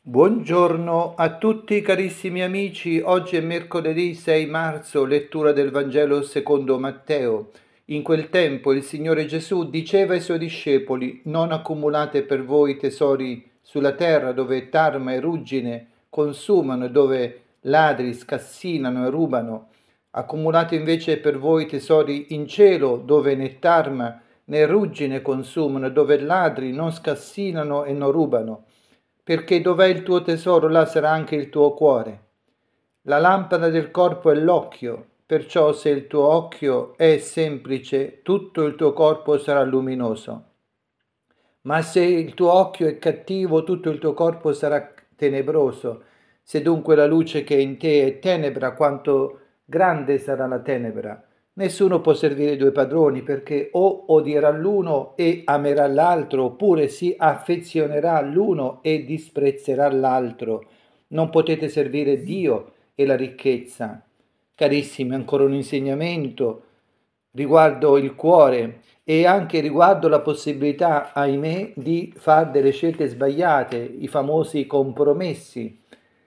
Buongiorno a tutti carissimi amici, oggi è mercoledì 6 marzo, lettura del Vangelo secondo Matteo. In quel tempo il Signore Gesù diceva ai Suoi discepoli: non accumulate per voi tesori sulla terra dove tarma e ruggine consumano e dove ladri scassinano e rubano. Accumulate invece per voi tesori in cielo dove né tarma né ruggine consumano e dove ladri non scassinano e non rubano, perché dov'è il tuo tesoro, là sarà anche il tuo cuore. La lampada del corpo è l'occhio, perciò se il tuo occhio è semplice, tutto il tuo corpo sarà luminoso. Ma se il tuo occhio è cattivo, tutto il tuo corpo sarà tenebroso. Se dunque la luce che è in te è tenebra, quanto grande sarà la tenebra. Nessuno può servire due padroni, perché o odierà l'uno e amerà l'altro, oppure si affezionerà all'uno e disprezzerà l'altro. Non potete servire Dio e la ricchezza. Carissimi, ancora un insegnamento riguardo il cuore e anche riguardo la possibilità, ahimè, di fare delle scelte sbagliate, i famosi compromessi,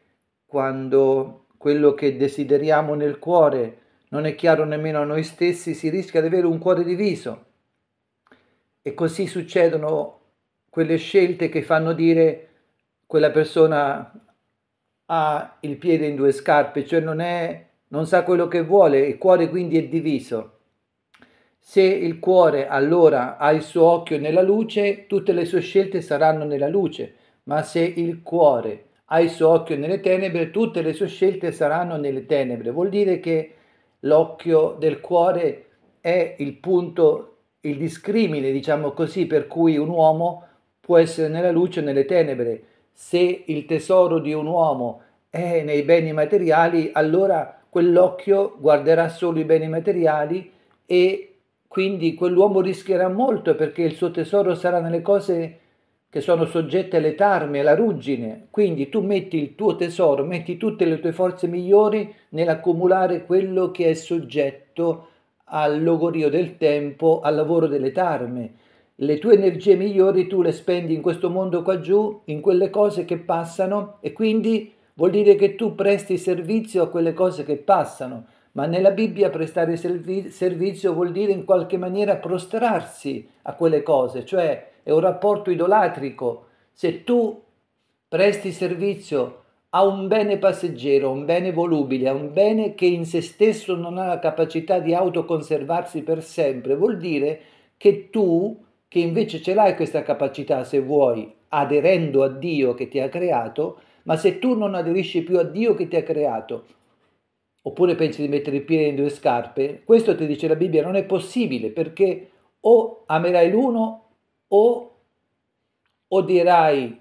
quando quello che desideriamo nel cuore non è chiaro nemmeno a noi stessi, si rischia di avere un cuore diviso. E così succedono quelle scelte che fanno dire quella persona ha il piede in due scarpe, cioè non sa quello che vuole, il cuore quindi è diviso. Se il cuore allora ha il suo occhio nella luce, tutte le sue scelte saranno nella luce, ma se il cuore ha il suo occhio nelle tenebre, tutte le sue scelte saranno nelle tenebre. Vuol dire che l'occhio del cuore è il punto, il discrimine, diciamo così, per cui un uomo può essere nella luce o nelle tenebre. Se il tesoro di un uomo è nei beni materiali, allora quell'occhio guarderà solo i beni materiali e quindi quell'uomo rischierà molto, perché il suo tesoro sarà nelle cose che sono soggette alle tarme, alla ruggine. Quindi tu metti il tuo tesoro, metti tutte le tue forze migliori nell'accumulare quello che è soggetto al logorio del tempo, al lavoro delle tarme. Le tue energie migliori tu le spendi in questo mondo qua giù, in quelle cose che passano, e quindi vuol dire che tu presti servizio a quelle cose che passano. Ma nella Bibbia prestare servizio vuol dire in qualche maniera prostrarsi a quelle cose, cioè è un rapporto idolatrico. Se tu presti servizio a un bene passeggero, a un bene volubile, a un bene che in se stesso non ha la capacità di autoconservarsi per sempre, vuol dire che tu, che invece ce l'hai questa capacità, se vuoi, aderendo a Dio che ti ha creato, ma se tu non aderisci più a Dio che ti ha creato, oppure pensi di mettere il piede in due scarpe, questo ti dice la Bibbia non è possibile, perché o amerai l'uno o odierai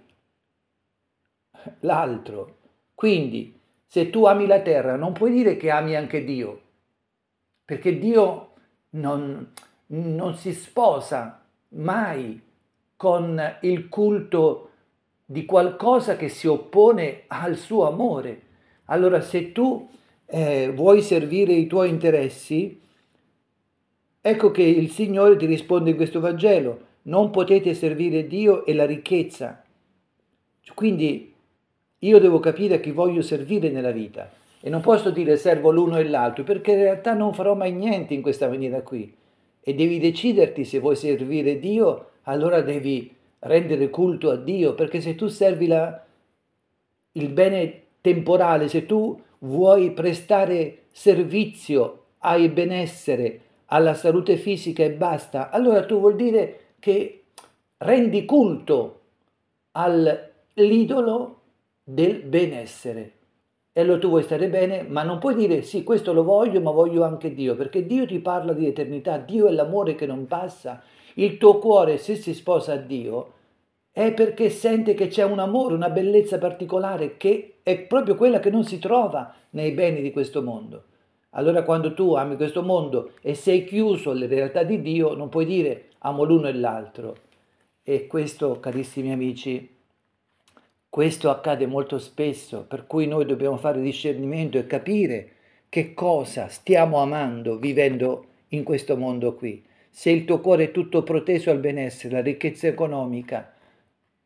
l'altro. Quindi, se tu ami la terra, non puoi dire che ami anche Dio, perché Dio non si sposa mai con il culto di qualcosa che si oppone al suo amore. Allora, se tu vuoi servire i tuoi interessi, ecco che il Signore ti risponde in questo Vangelo: non potete servire Dio e la ricchezza. Quindi io devo capire a chi voglio servire nella vita e non posso dire servo l'uno e l'altro, perché in realtà non farò mai niente in questa maniera qui. E devi deciderti se vuoi servire Dio, allora devi rendere culto a Dio, perché se tu servi il bene temporale, se tu vuoi prestare servizio al benessere, alla salute fisica e basta, allora tu vuol dire che rendi culto all'idolo del benessere. E allora tu vuoi stare bene, ma non puoi dire sì, questo lo voglio, ma voglio anche Dio, perché Dio ti parla di eternità, Dio è l'amore che non passa. Il tuo cuore, se si sposa a Dio, è perché sente che c'è un amore, una bellezza particolare, che è proprio quella che non si trova nei beni di questo mondo. Allora quando tu ami questo mondo e sei chiuso alle realtà di Dio, non puoi dire amo l'uno e l'altro. E questo, carissimi amici, questo accade molto spesso, per cui noi dobbiamo fare discernimento e capire che cosa stiamo amando vivendo in questo mondo qui. Se il tuo cuore è tutto proteso al benessere, alla ricchezza economica,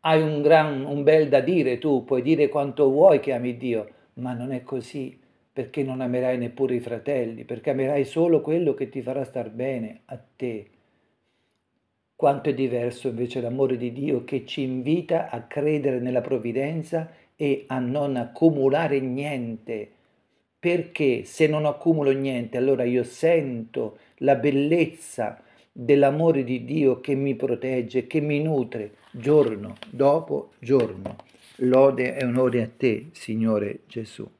Hai un bel da dire tu, puoi dire quanto vuoi che ami Dio, ma non è così, perché non amerai neppure i fratelli, perché amerai solo quello che ti farà star bene a te. Quanto è diverso invece l'amore di Dio che ci invita a credere nella provvidenza e a non accumulare niente. Perché se non accumulo niente, allora io sento la bellezza dell'amore di Dio che mi protegge, che mi nutre giorno dopo giorno. Lode e onore a te, Signore Gesù.